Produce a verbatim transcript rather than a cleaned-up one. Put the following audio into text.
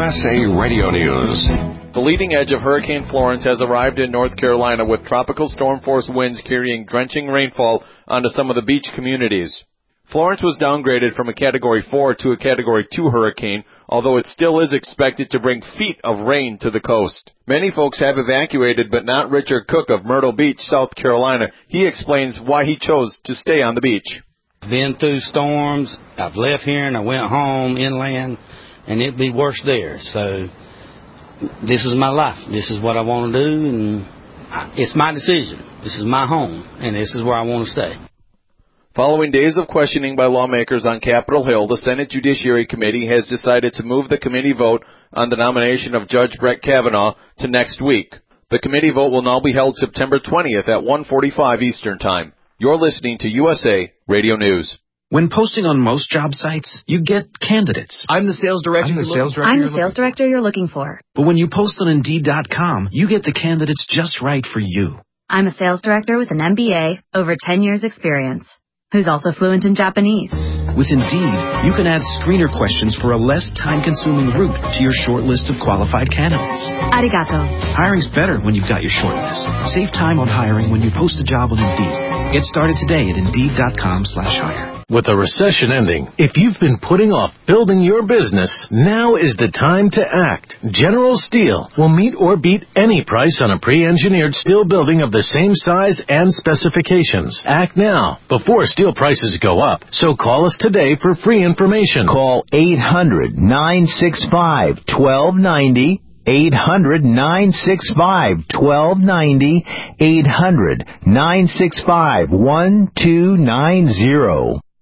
S A Radio News. The leading edge of Hurricane Florence has arrived in North Carolina with tropical storm force winds carrying drenching rainfall onto some of the beach communities. Florence was downgraded from a Category four to a Category two hurricane, although it still is expected to bring feet of rain to the coast. Many folks have evacuated, but not Richard Cook of Myrtle Beach, South Carolina. He explains why he chose to stay on the beach. Been through storms. I've left here and I went home inland, and it'd be worse there. So this is my life. This is what I want to do, and it's my decision. This is my home, and this is where I want to stay. Following days of questioning by lawmakers on Capitol Hill, the Senate Judiciary Committee has decided to move the committee vote on the nomination of Judge Brett Kavanaugh to next week. The committee vote will now be held September twentieth at one forty-five Eastern Time. You're listening to U S A Radio News. When posting on most job sites, you get candidates. I'm the sales director. I'm the sales director. I'm the sales director you're looking for. But when you post on Indeed dot com, you get the candidates just right for you. I'm a sales director with an M B A, over ten years experience, who's also fluent in Japanese. With Indeed, you can add screener questions for a less time-consuming route to your short list of qualified candidates. Arigato. Hiring's better when you've got your short list. Save time on hiring when you post a job on Indeed. Get started today at Indeed dot com slash hire. With the recession ending, if you've been putting off building your business, now is the time to act. General Steel will meet or beat any price on a pre-engineered steel building of the same size and specifications. Act now, before steel prices go up. So call us today for free information. Call eight hundred, nine six five, one two nine zero. eight hundred, nine six five, one two nine zero. eight hundred, nine six five, one two nine zero.